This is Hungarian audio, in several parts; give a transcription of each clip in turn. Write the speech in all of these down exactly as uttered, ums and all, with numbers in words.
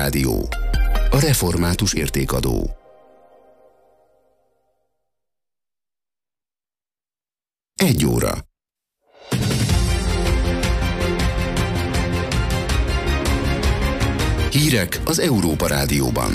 Rádió. A református értékadó. Egy óra. Hírek az Európa Rádióban.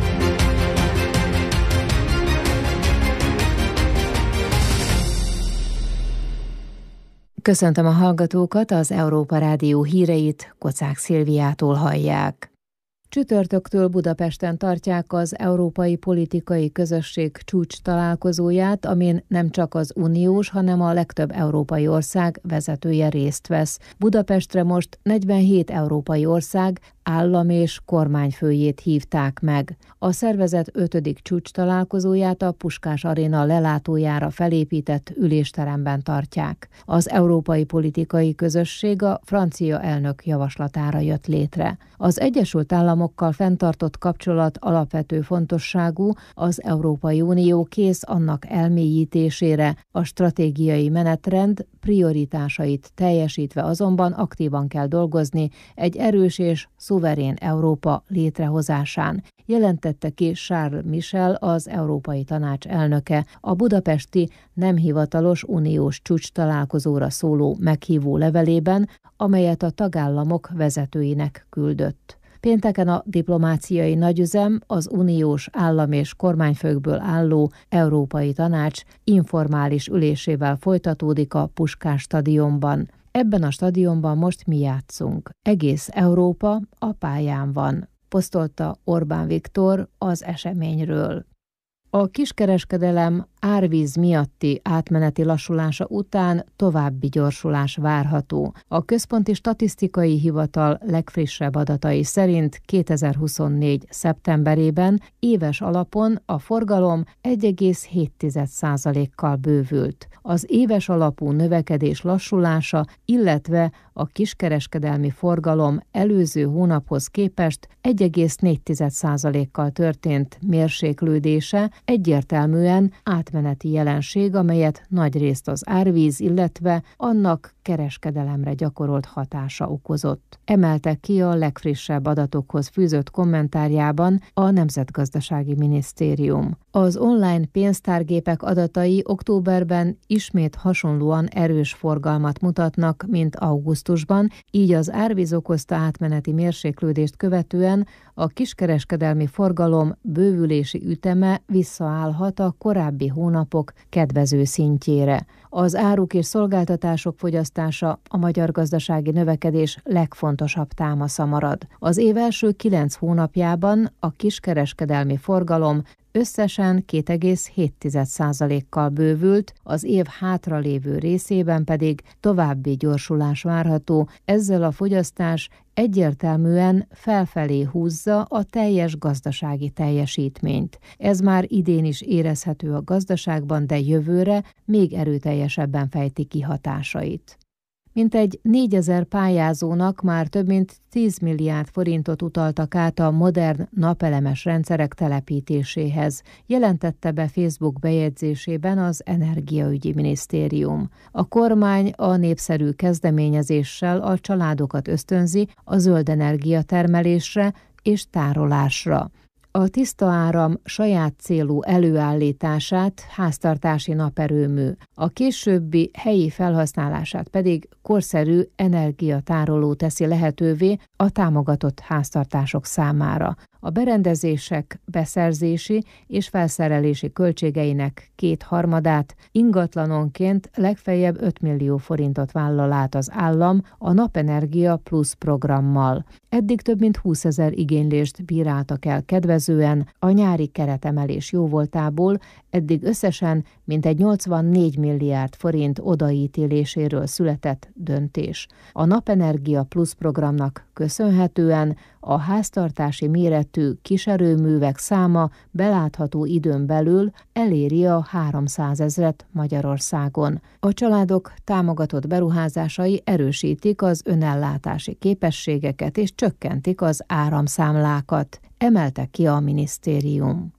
Köszöntöm a hallgatókat, az Európa Rádió híreit Kocák Szilviától hallják. Csütörtöktől Budapesten tartják az Európai Politikai Közösség csúcs találkozóját, amin nem csak az uniós, hanem a legtöbb európai ország vezetője részt vesz. Budapestre most negyvenhét európai ország állam és kormányfőjét hívták meg. A szervezet ötödik csúcs találkozóját a Puskás Aréna lelátójára felépített ülésteremben tartják. Az Európai Politikai Közösség a francia elnök javaslatára jött létre. Az Egyesült Államokkal fenntartott kapcsolat alapvető fontosságú, az Európai Unió kész annak elmélyítésére, a stratégiai menetrend prioritásait teljesítve azonban aktívan kell dolgozni egy erős és szuverén Európa létrehozásán, jelentette ki Charles Michel, az Európai Tanács elnöke, a budapesti nem hivatalos uniós csúcs találkozóra szóló meghívó levelében, amelyet a tagállamok vezetőinek küldött. Pénteken a diplomáciai nagyüzem, az uniós állam- és kormányfőkből álló Európai Tanács informális ülésével folytatódik a Puskás stadionban. Ebben a stadionban most mi játszunk. Egész Európa a pályán van, posztolta Orbán Viktor az eseményről. A kiskereskedelem árvíz miatti átmeneti lassulása után további gyorsulás várható. A Központi Statisztikai Hivatal legfrissebb adatai szerint kétezer-huszonnégy. szeptemberében éves alapon a forgalom egy egész hét százalékkal bővült. Az éves alapú növekedés lassulása, illetve a kiskereskedelmi forgalom előző hónaphoz képest egy egész négy százalékkal történt mérséklődése egyértelműen átmeneti jelenség, amelyet nagyrészt az árvíz, illetve annak kereskedelemre gyakorolt hatása okozott. Emelte ki a legfrissebb adatokhoz fűzött kommentárjában a Nemzetgazdasági Minisztérium. Az online pénztárgépek adatai októberben ismét hasonlóan erős forgalmat mutatnak, mint augusztusban, így az árvíz okozta átmeneti mérséklődést követően a kiskereskedelmi forgalom bővülési üteme visszaállhat a korábbi hónapok kedvező szintjére. Az áruk és szolgáltatások fogyasztása a magyar gazdasági növekedés legfontosabb támasza marad. Az év első kilenc hónapjában a kiskereskedelmi forgalom összesen két egész hét százalékkal bővült, az év hátralévő részében pedig további gyorsulás várható, ezzel a fogyasztás egyértelműen felfelé húzza a teljes gazdasági teljesítményt. Ez már idén is érezhető a gazdaságban, de jövőre még erőteljesebben fejti ki hatásait. Mintegy négyezer pályázónak már több mint tíz milliárd forintot utaltak át a modern napelemes rendszerek telepítéséhez, jelentette be Facebook bejegyzésében az Energiaügyi Minisztérium. A kormány a népszerű kezdeményezéssel a családokat ösztönzi a zöld energia termelésre és tárolásra. A tiszta áram saját célú előállítását háztartási naperőmű, a későbbi helyi felhasználását pedig korszerű energiatároló teszi lehetővé a támogatott háztartások számára. A berendezések beszerzési és felszerelési költségeinek kétharmadát ingatlanonként legfeljebb öt millió forintot vállal át az állam a Napenergia Plusz programmal. Eddig több mint húszezer igénylést bíráltak el kedvezően a nyári keretemelés jóvoltából, eddig összesen mintegy nyolcvannégy milliárd forint odaítéléséről született döntés. A Napenergia Plusz programnak köszönhetően a háztartási méretű kiserőművek száma belátható időn belül eléri a háromszázezret Magyarországon. A családok támogatott beruházásai erősítik az önellátási képességeket és csökkentik az áramszámlákat, emelte ki a minisztérium.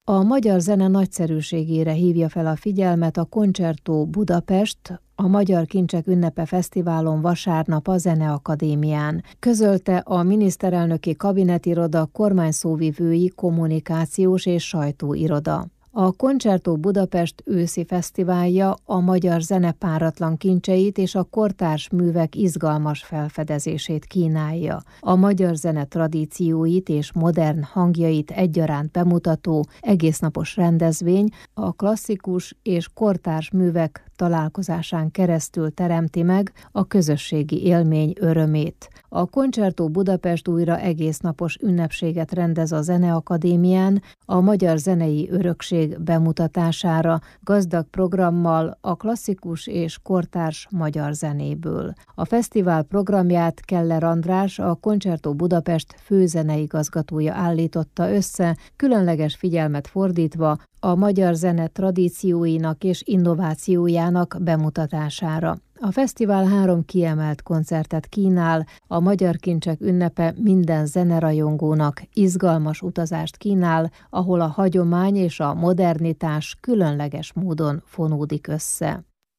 A magyar zene nagyszerűségére hívja fel a figyelmet a Concerto Budapest, a Magyar Kincsek Ünnepe Fesztiválon vasárnap a Zeneakadémián, közölte a miniszterelnöki kabinetiroda kormányszóvivői kommunikációs és sajtóiroda. A Concerto Budapest őszi fesztiválja a magyar zene páratlan kincseit és a kortárs művek izgalmas felfedezését kínálja. A magyar zene tradícióit és modern hangjait egyaránt bemutató egésznapos rendezvény a klasszikus és kortárs művek találkozásán keresztül teremti meg a közösségi élmény örömét. A Concerto Budapest újra egésznapos ünnepséget rendez a Zeneakadémián a magyar zenei örökség bemutatására, gazdag programmal a klasszikus és kortárs magyar zenéből. A fesztivál programját Keller András, a Concerto Budapest főzeneigazgatója állította össze, különleges figyelmet fordítva a magyar zene tradícióinak és innovációjának bemutatására. A fesztivál három kiemelt koncertet kínál, a Magyar Kincsek Ünnepe minden zenerajongónak izgalmas utazást kínál, ahol a hagyomány és a modernitás különleges módon fonódik össze.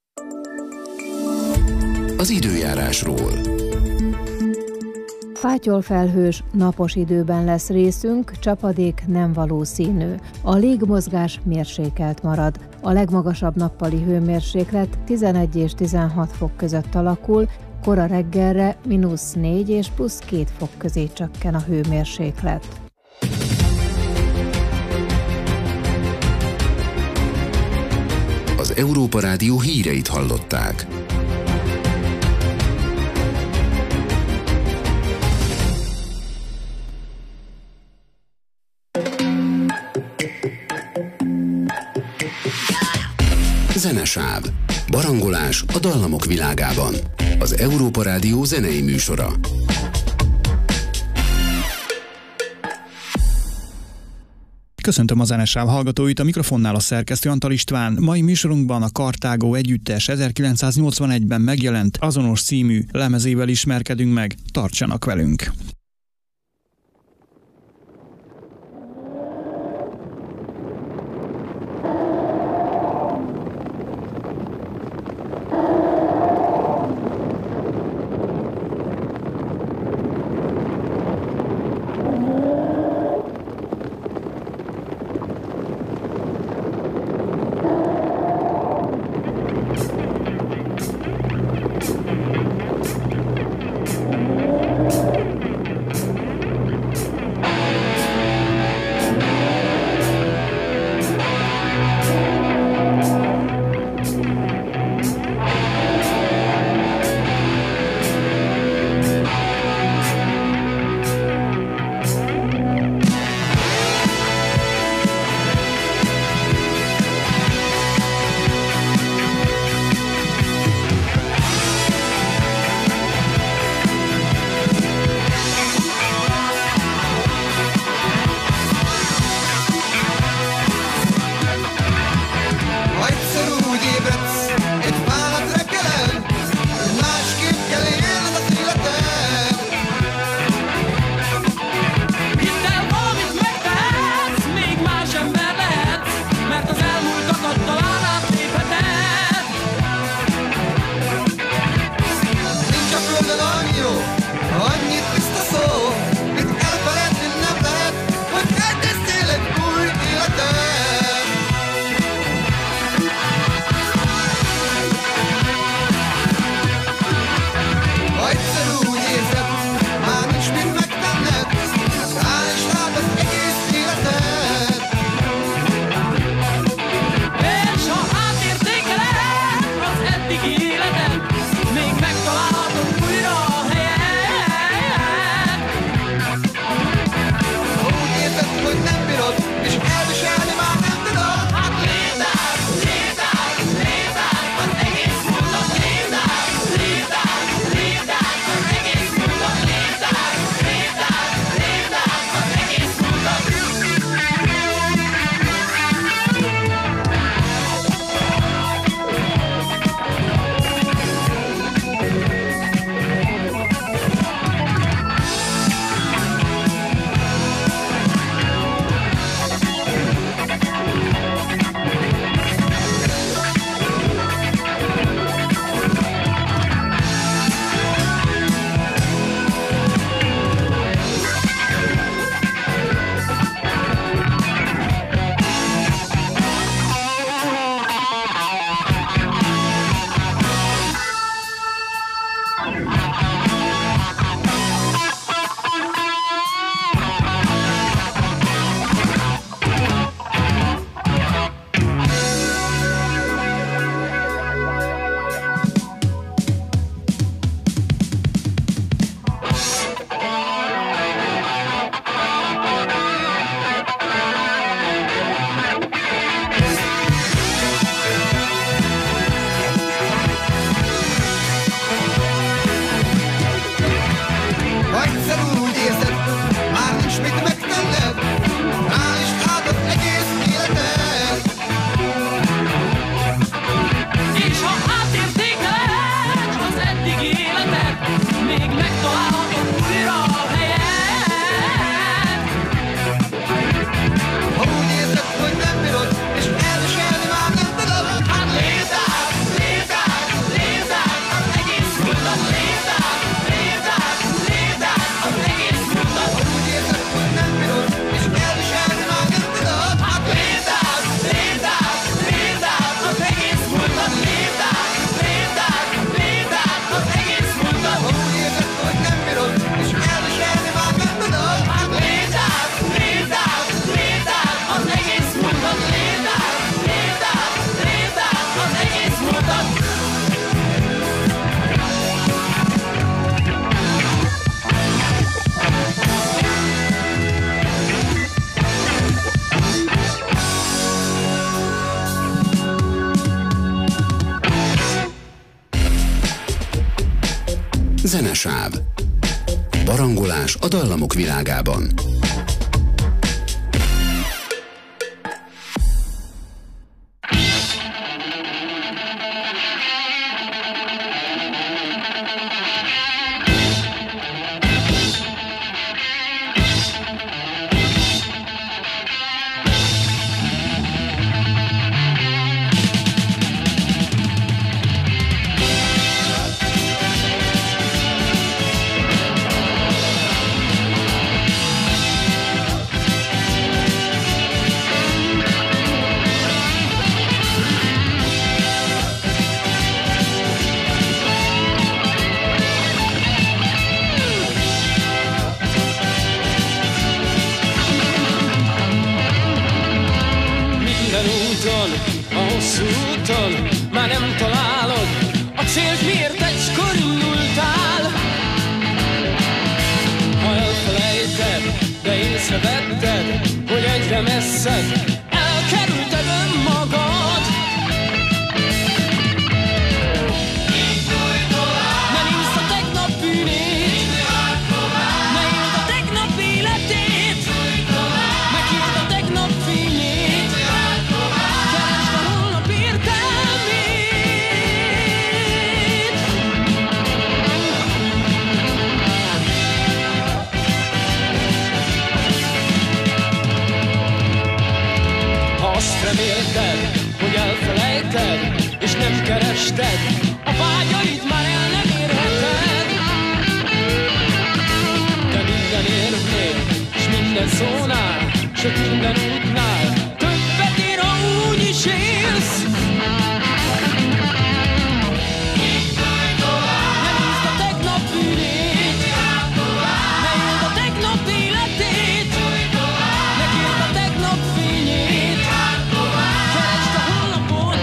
Az időjárásról. Fátyolfelhős, napos időben lesz részünk, csapadék nem valószínű. A légmozgás mérsékelt marad. A legmagasabb nappali hőmérséklet tizenegy és tizenhat fok között alakul, kora reggelre mínusz négy és plusz két fok közé csökken a hőmérséklet. Az Európa Rádió híreit hallották. Zenesáv. Barangolás a dallamok világában. Az Európa Rádió zenei műsora. Köszöntöm a Zenesáv hallgatóit, a mikrofonnál a szerkesztő Antal István. Mai műsorunkban a Kartágó együttes ezerkilencszáznyolcvanegyben megjelent azonos című lemezével ismerkedünk meg. Tartsanak velünk! Zenesáv. Barangolás a dallamok világában. Már nem találod a célt, miért egykor indultál? Ha elfelejted, de észrevetted, hogy egyre messzebb elkerülted önmagad. Ne nézd a tegnap bűnét, ne éld a tegnap életét, megéld a tegnap fényét, keresd a holnap értelmét. Ha azt remélted, hogy elfelejted, és nem kerested, a vágyaid már el nem érheted. De minden érvnél, és minden szónál, sőt minden útnál többet ér, ha úgy is élsz. Ne nézd a tegnap bűnét, ne éld a tegnap életét, megéld a tegnap fényét, keresd a holnapot.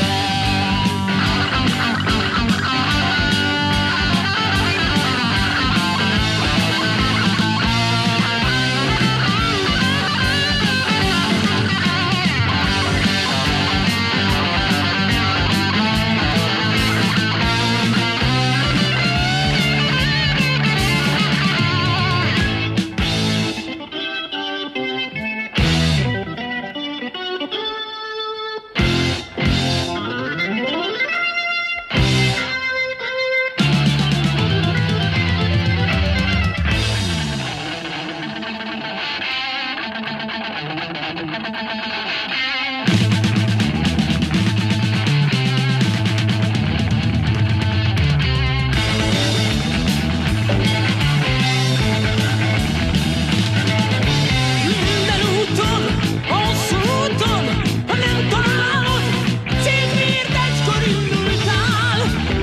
Minden úton, hosszú úton, ha nem találod célt, miért egykor indultál?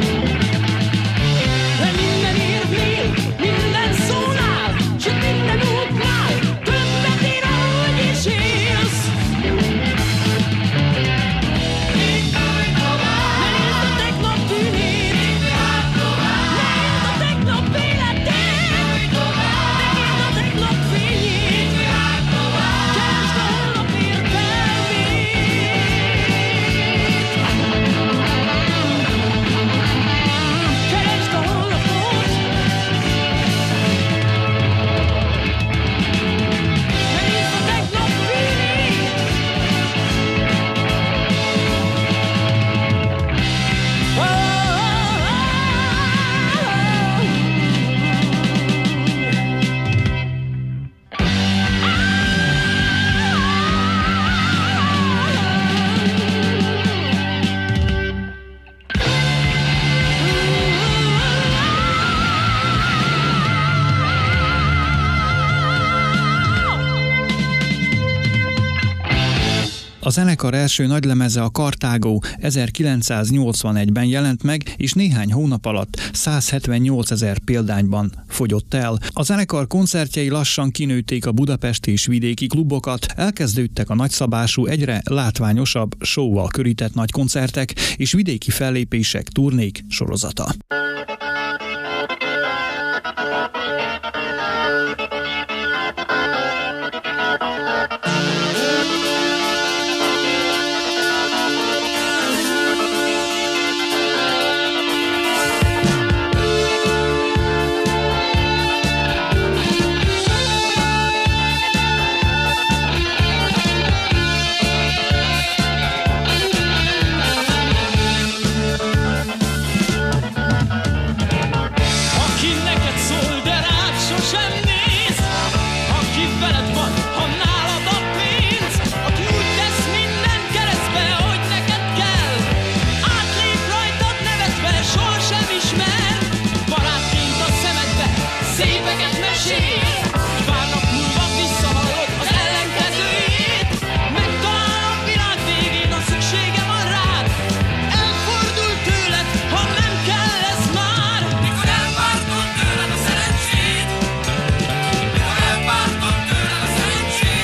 De minden érvnél, minden szónál, sőt minden útnál többet ér, ahogy is élsz. Ne nézd a tegnap bűnét, ne éld a tegnap életét, megéld a tegnap fényét, keresd a holnap értelmét. Keresd a holnapot. Ne nézd a tegnap bűnét. A zenekar első nagylemeze, a Kartágó ezerkilencszáznyolcvanegyben jelent meg, és néhány hónap alatt százhetvennyolcezer példányban fogyott el. A zenekar koncertjei lassan kinőtték a budapesti és vidéki klubokat, elkezdődtek a nagyszabású, egyre látványosabb showval körített nagykoncertek és vidéki fellépések, turnék sorozata. van, ha nálad a pénz, aki úgy tesz minden keresztbe, hogy neked kell. Átlép rajtad nevetve, soha sem ismer, barátként a szemedbe szépeket mesél. Pár nap múlva visszahallod az ellenkezőjét, megtalál a világ végén, a szüksége van rád. Elfordul tőled, ha nem kell ez már. Mikor elvártad tőled a szerencsét, mikor elvártad tőled a szerencsét,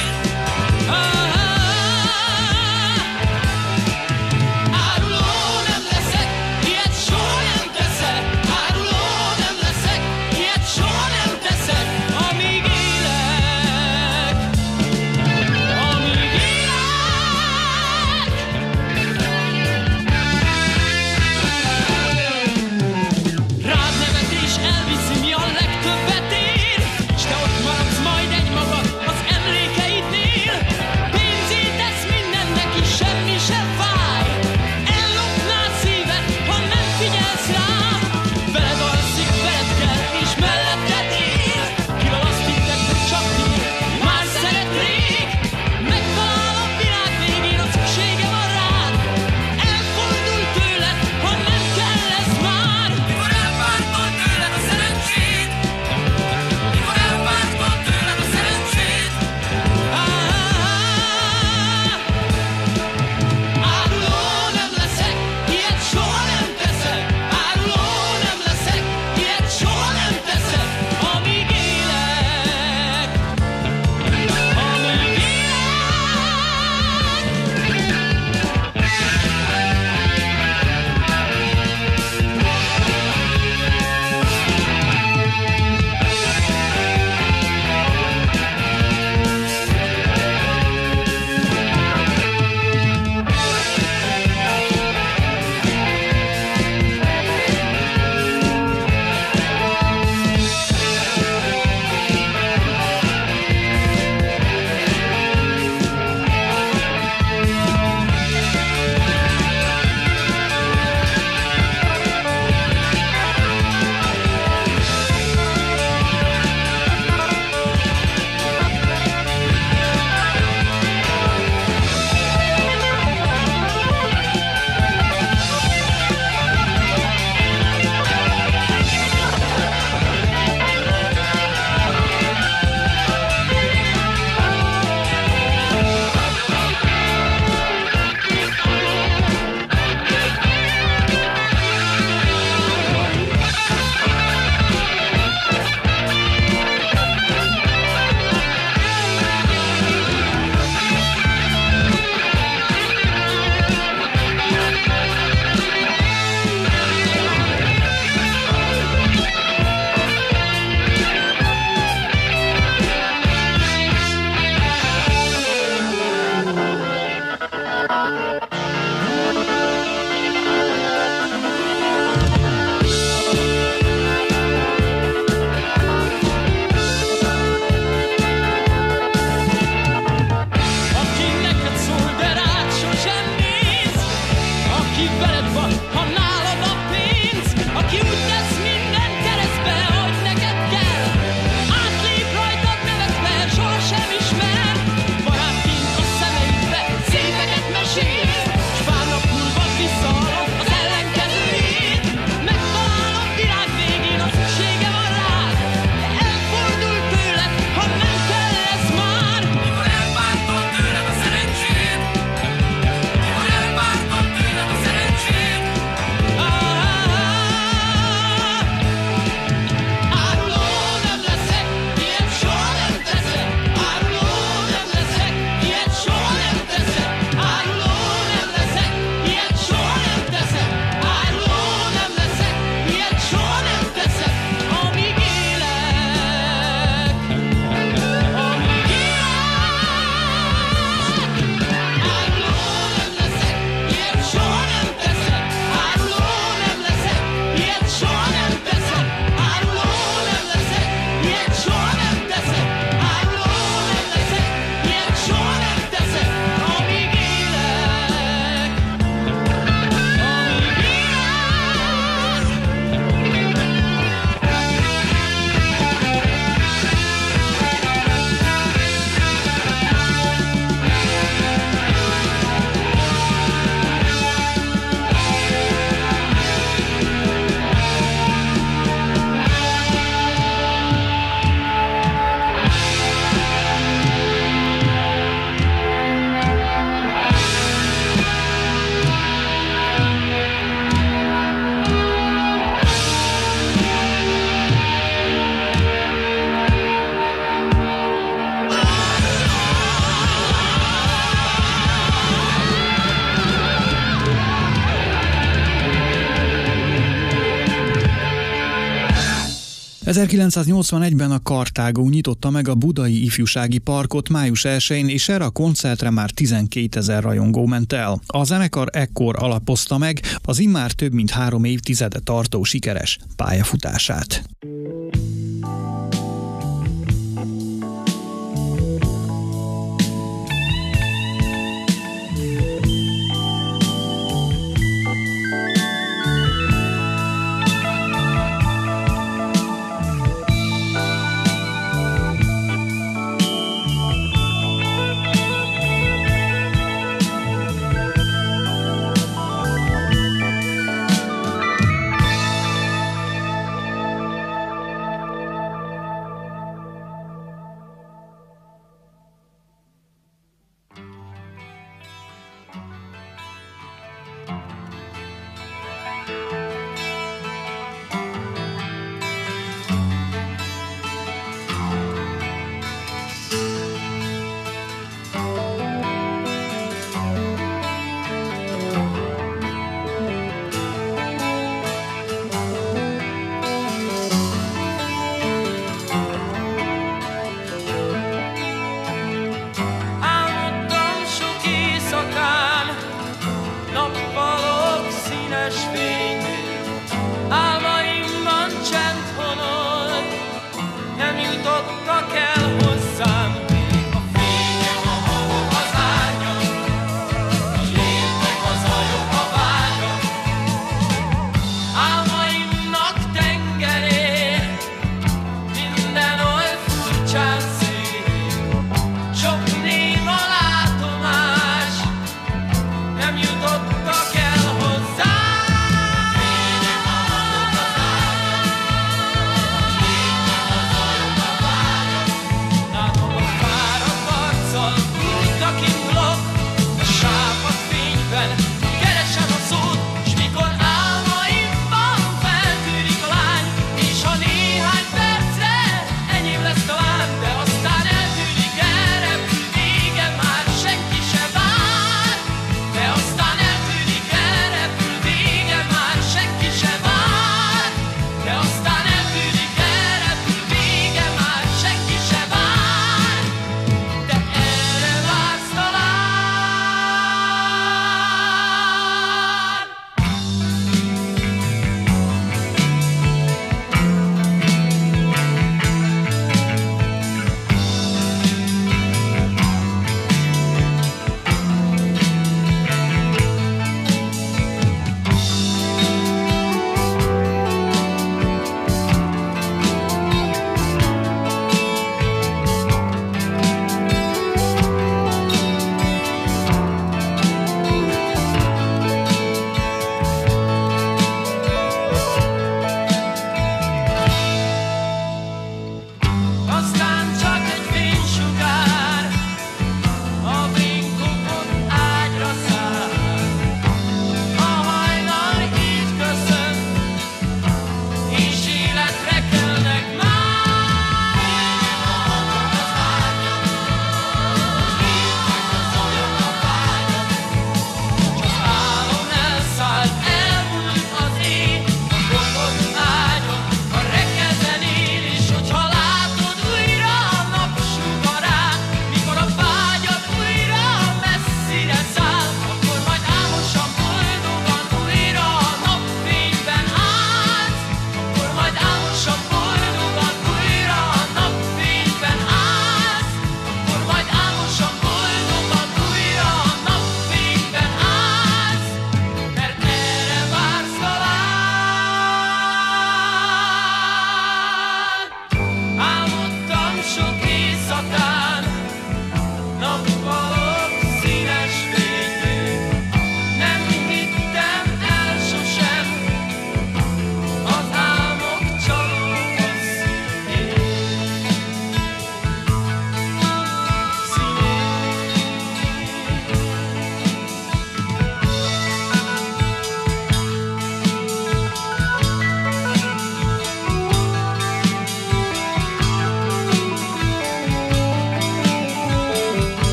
ezerkilencszáznyolcvanegyben a Kartágó nyitotta meg a Budai Ifjúsági Parkot május elsején, és erre a koncertre már tizenkétezer rajongó ment el. A zenekar ekkor alapozta meg az immár több mint három évtizede tartó sikeres pályafutását.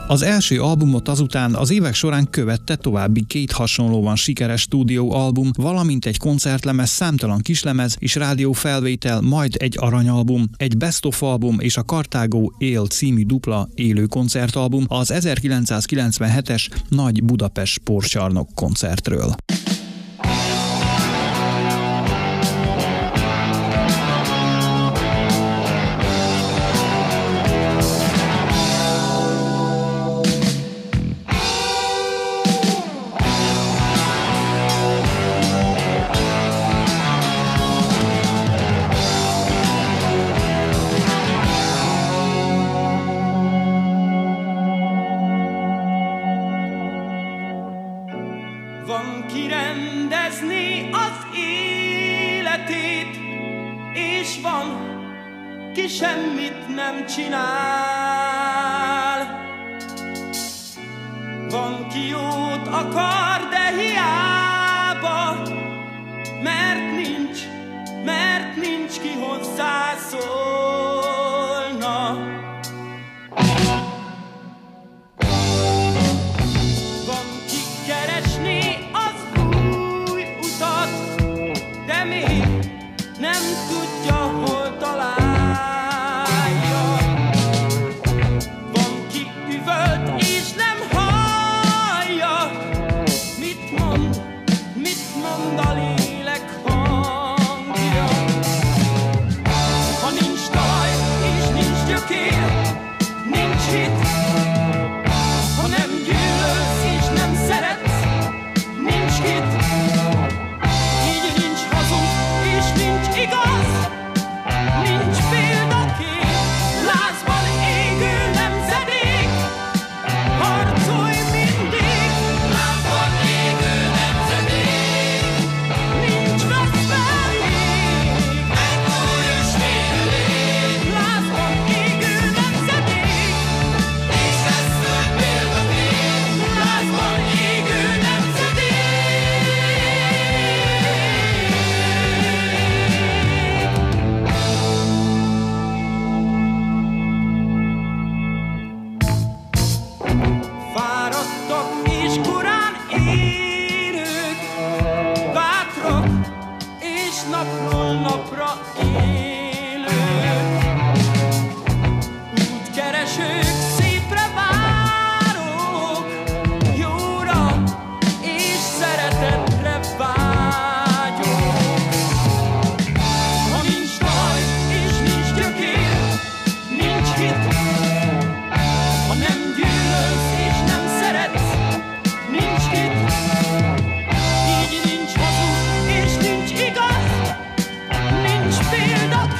Az első albumot azután az évek során követte további két hasonlóan sikeres stúdióalbum, valamint egy koncertlemez, számtalan kislemez és rádiófelvétel, majd egy aranyalbum, egy best of album és a Kartágó él című dupla élő koncertalbum az ezerkilencszázkilencvenhetes Nagy Budapest Sportcsarnok koncertről. Van ki rendezni az életét, és van ki semmit nem csinál. Van ki jót akar, de hiába, mert nincs, mert nincs ki hozzászólna. Van ki keresni az új utat, de még nem tudja, hol találja. Van ki üvölt és nem hallja, mit mond, mit mond a lélek hangja. Ha nincs talaj és nincs gyökér, nincs hit. Ha nem gyűlölsz és nem szeretsz, nincs hit. Így nincs hazug és nincs igaz, nincs példakép. Lázban égő nemzedék, harcolj mindig. Lázban égő nemzedék, nincs vesztelék. Megúj és félelég. Lázban égő nemzedék, és lesz nagy példakép. Lázban égő nemzedék. Fáradtak és korán élők, bátrak és napról napra élők, útkeresők, szépre várók, jóra és szeretetre vágyók. Ha nincs talaj és nincs gyökér, nincs hit. Ha nem gyűlölsz és nem szeretsz, nincs hit. Így nincs hazug és nincs igaz, nincs példakép.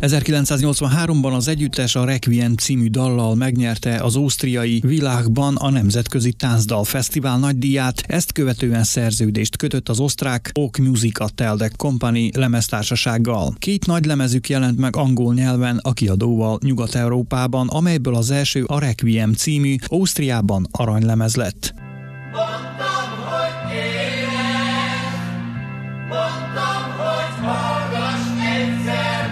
ezerkilencszáznyolcvanháromban az együttes a Requiem című dallal megnyerte az ausztriai Világban a Nemzetközi Táncdal Fesztivál nagydíját, ezt követően szerződést kötött az osztrák Oak Music Teldec Company lemeztársasággal. Két nagy lemezük jelent meg angol nyelven a kiadóval Nyugat-Európában, amelyből az első a Requiem című, Ausztriában aranylemez lett. Mondtam, hogy élek, mondtam, hogy hallgass egyszer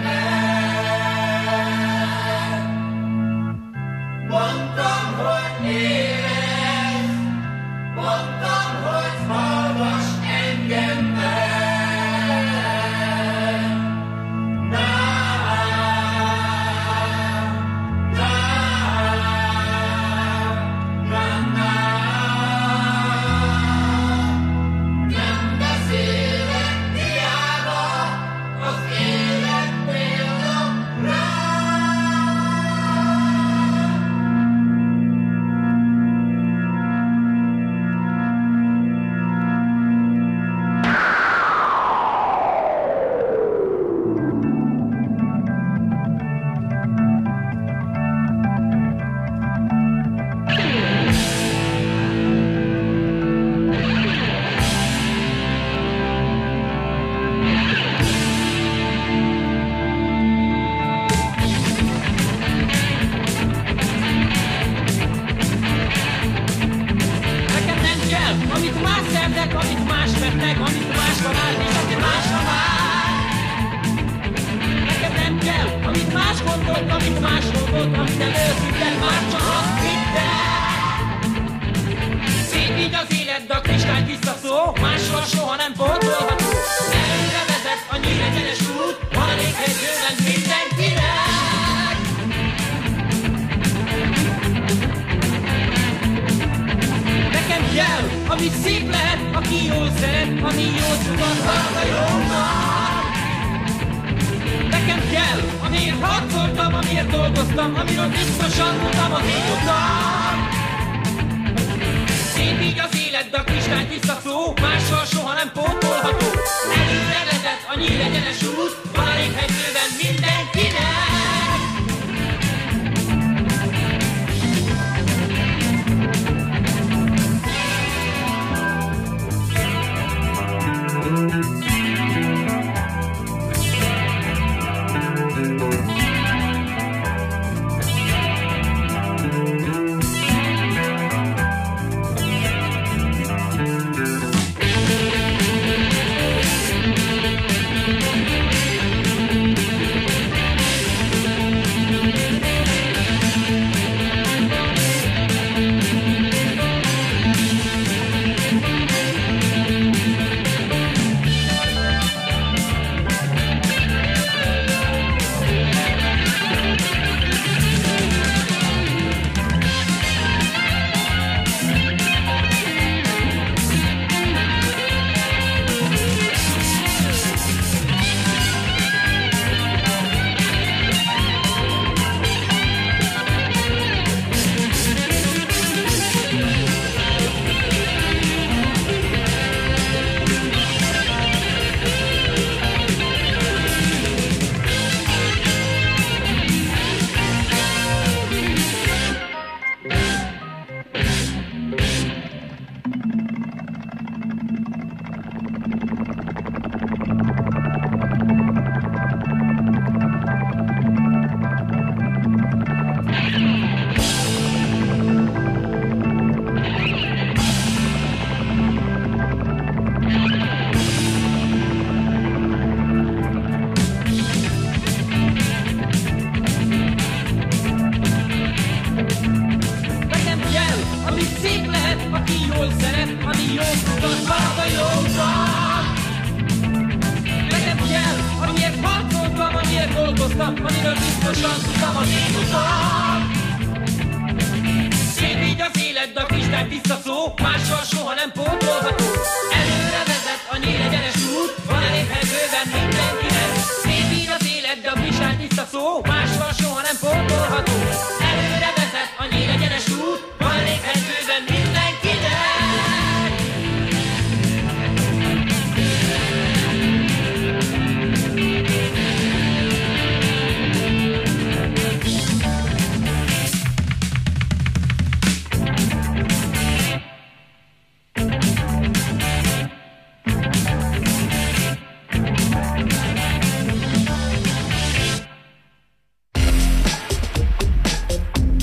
meg. Mondtam, hogy élek, mondtam, hogy hallgass engem meg.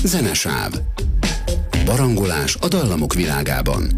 Zenesáv. Barangolás a dallamok világában.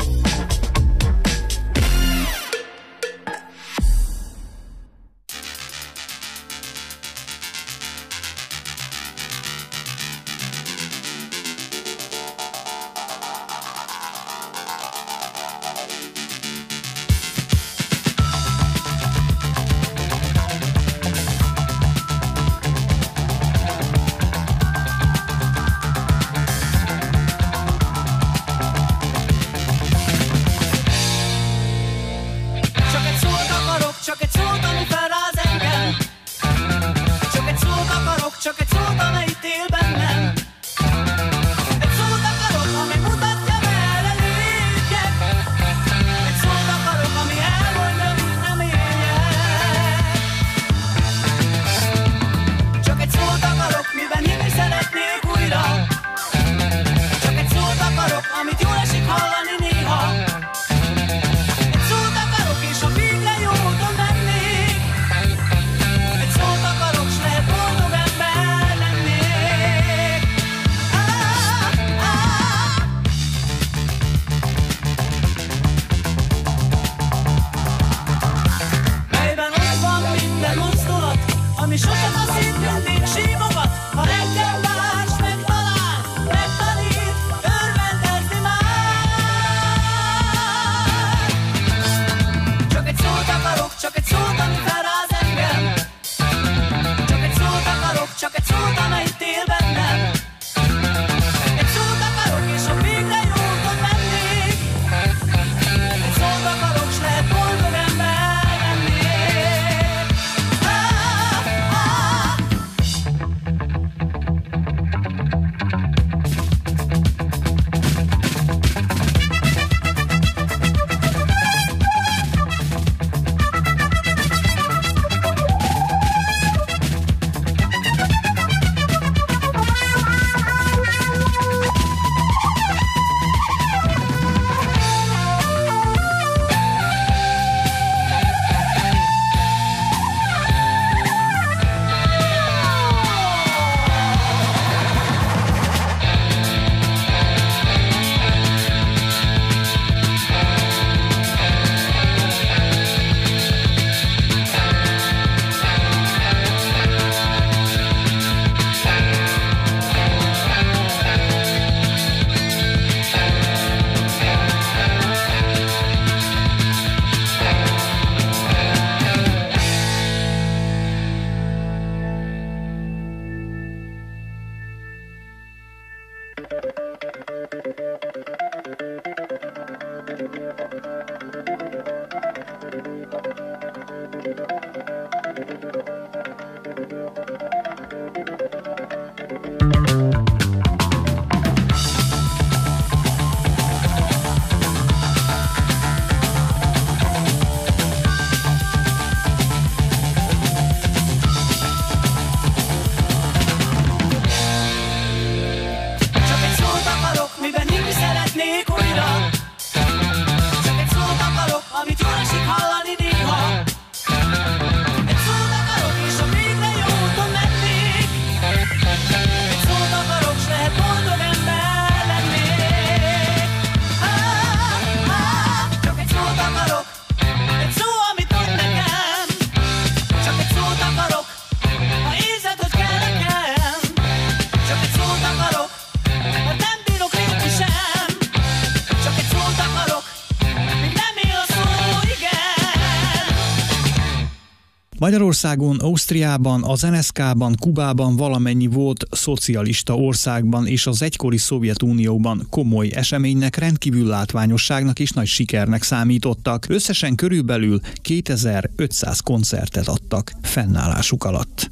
Magyarországon, Ausztriában, az en es ká-ban, Kubában, valamennyi volt szocialista országban és az egykori Szovjetunióban komoly eseménynek, rendkívül látványosságnak és nagy sikernek számítottak. Összesen körülbelül kétezer-ötszáz koncertet adtak fennállásuk alatt.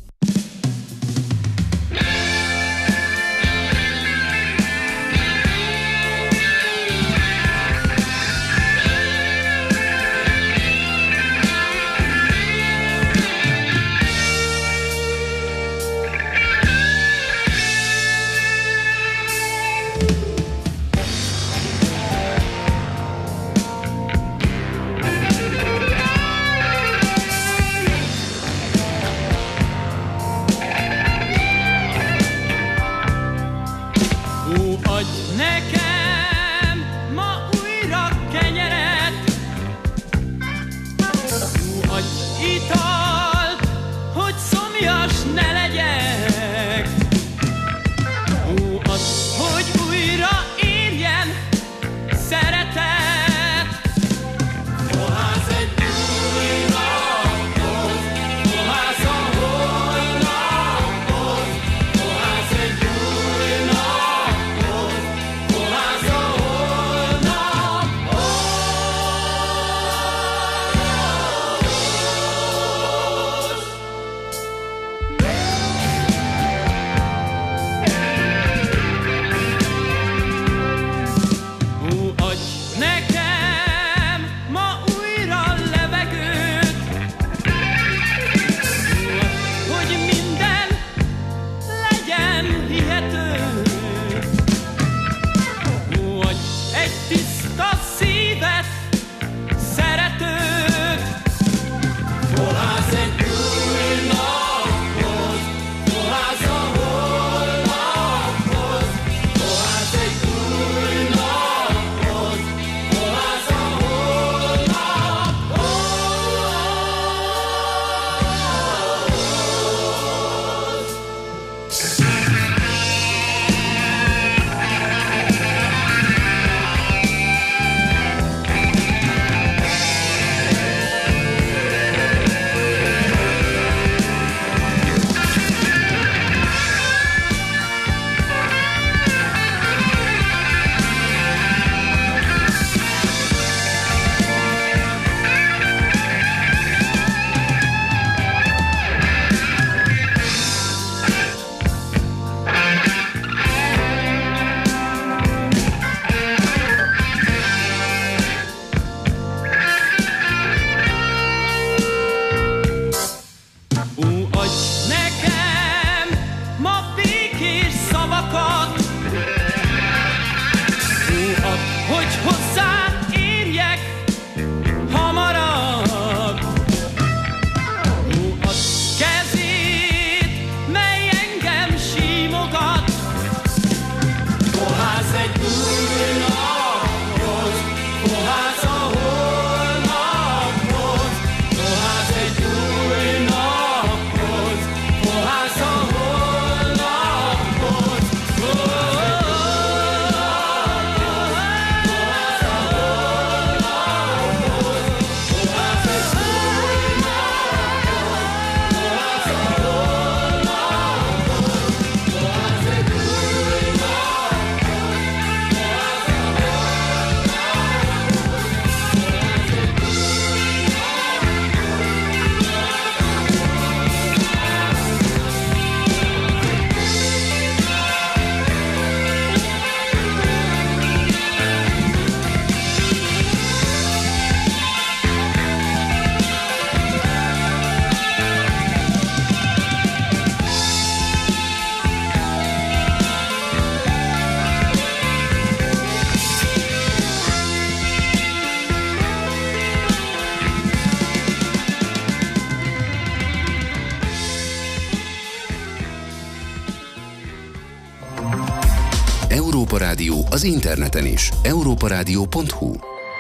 Európa Rádió az interneten is. európarádió pont hu.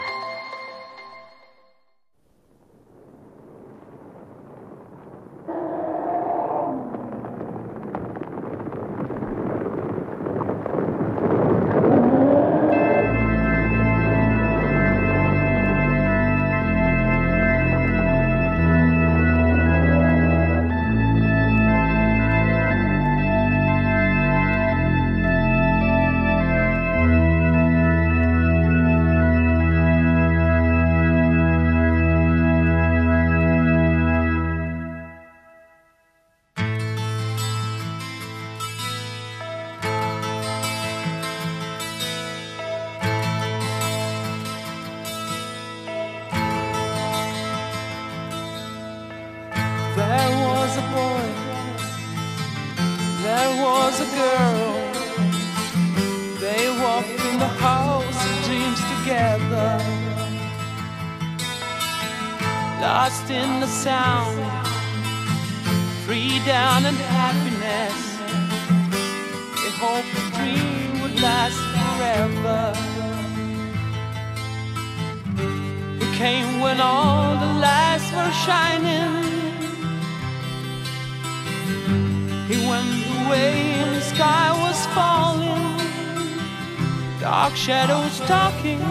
Shadows talking,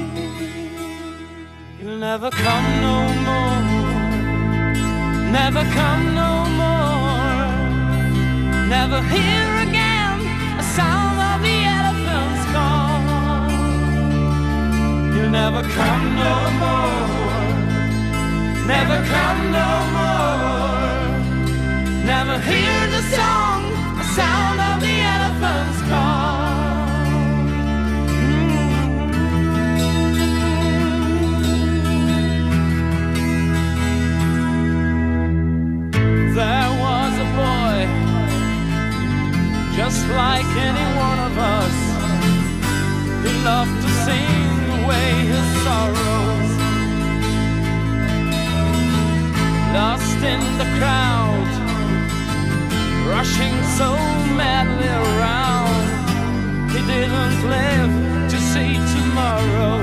you'll never come no more, never come no more, never hear again a sound of the elephant's call. You'll never come no more, never come no more, never hear the song, a sound of the elephant's call. There was a boy, just like any one of us. He loved to sing away his sorrows. Lost in the crowd, rushing so madly around. He didn't live to see tomorrow.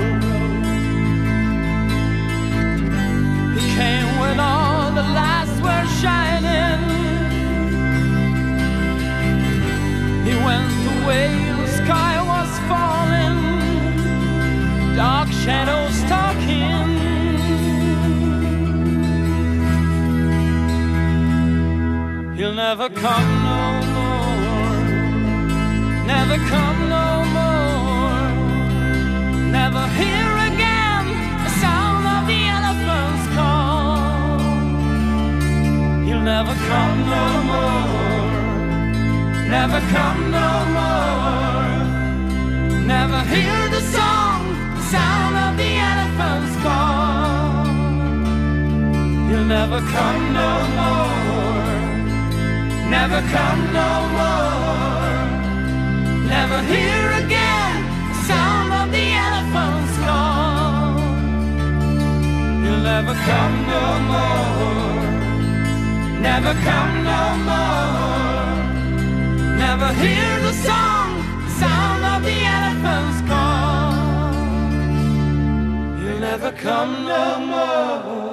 He came when all the lights were shining. He went away, the sky was falling, dark shadows talking. He'll never come no more, never come no more, never hear again the sound of the elephant's call. He'll never come no more, never come no more, never hear the song, the sound of the elephant's call. He'll never come no more, never come no more, never hear again the sound of the elephant's call. He'll never come no more, never come no more, never hear the song, the sound of the elephant's call. He'll never come no more.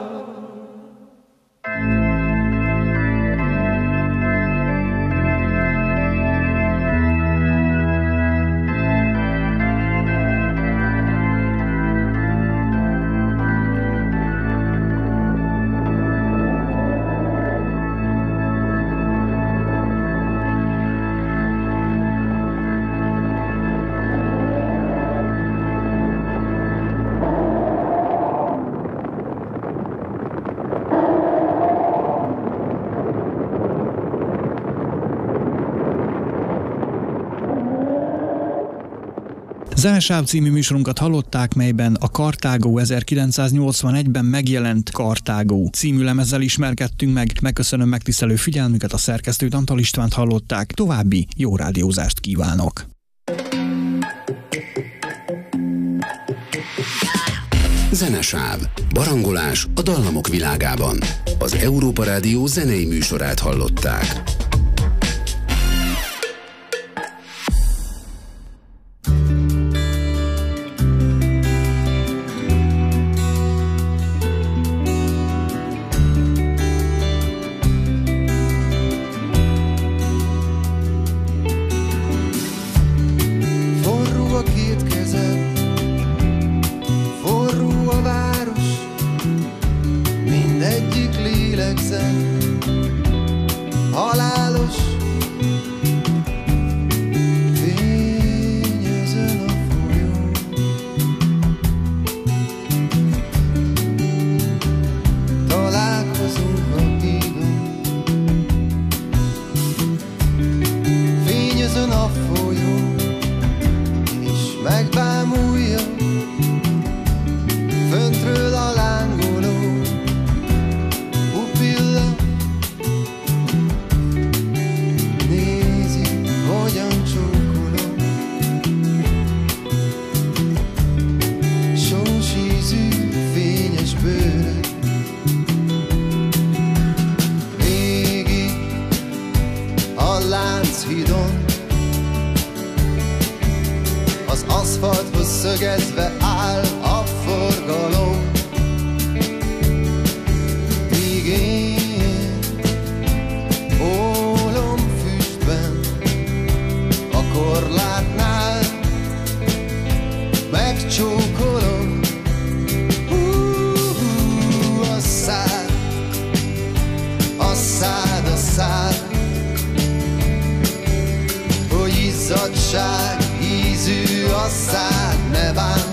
Zenesáv című műsorunkat hallották, melyben a Kartágó ezerkilencszáznyolcvanegyben megjelent Kartágó című lemezzel ismerkedtünk meg. Megköszönöm megtisztelő figyelmüket, a szerkesztőt, Antal Istvánt hallották. További jó rádiózást kívánok! Zenesáv. Barangolás a dallamok világában. Az Európa Rádió zenei műsorát hallották. szögezve áll a forgalom, míg én ólomfüstben a korlátnál megcsókolom. Hú, a szád, a szád, a szád, hogy izzadság ízű a szád, ne bánt.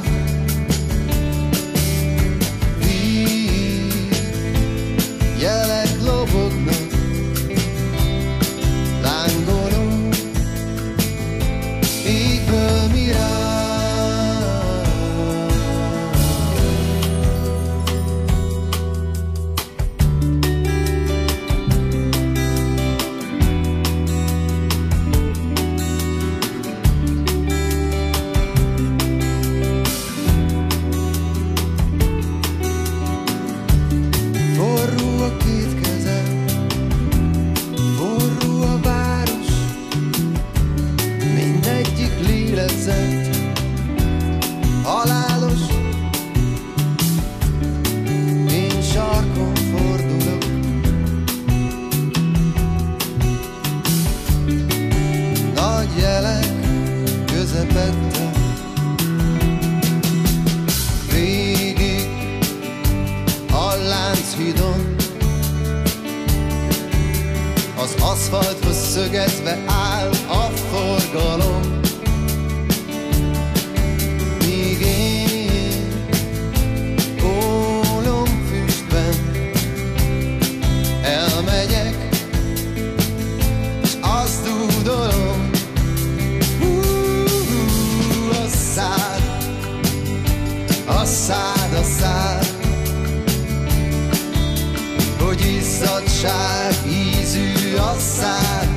Víg jelek lobognak, lángoló égből mirál. Forró a két kezem, forró a város, mindegyik lélegzett halálos. Én sarkon fordulok, nagy jelek közepette, végig a Lánchídon, az aszfalthoz szögezve áll a forgalom, míg én ólomfüstben elmegyek, s azt dúdolom. Hú, a szád, a szád, a szád, hogy izzadság ízű a szád,